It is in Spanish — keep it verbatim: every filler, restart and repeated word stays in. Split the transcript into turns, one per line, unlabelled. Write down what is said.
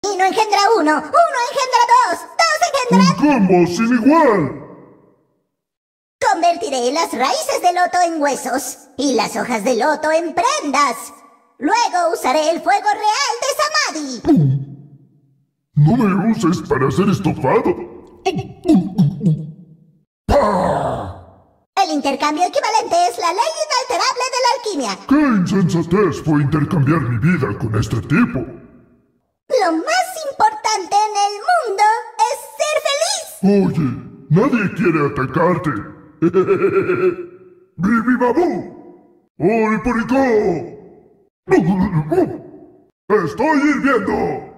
Uno engendra uno, uno engendra dos, dos engendra...
¡Un combo sin igual!
Convertiré las raíces de loto en huesos y las hojas de loto en prendas. Luego usaré el fuego real de Samadhi.
No me uses para hacer estofado.
El intercambio equivalente es la ley inalterable de la alquimia.
¡Qué insensatez fue intercambiar mi vida con este tipo!
Lo más importante en el mundo es ser feliz.
Oye, nadie quiere atacarte. ¡Bibi Babu! ¡Ori Poricó! ¡Estoy hirviendo!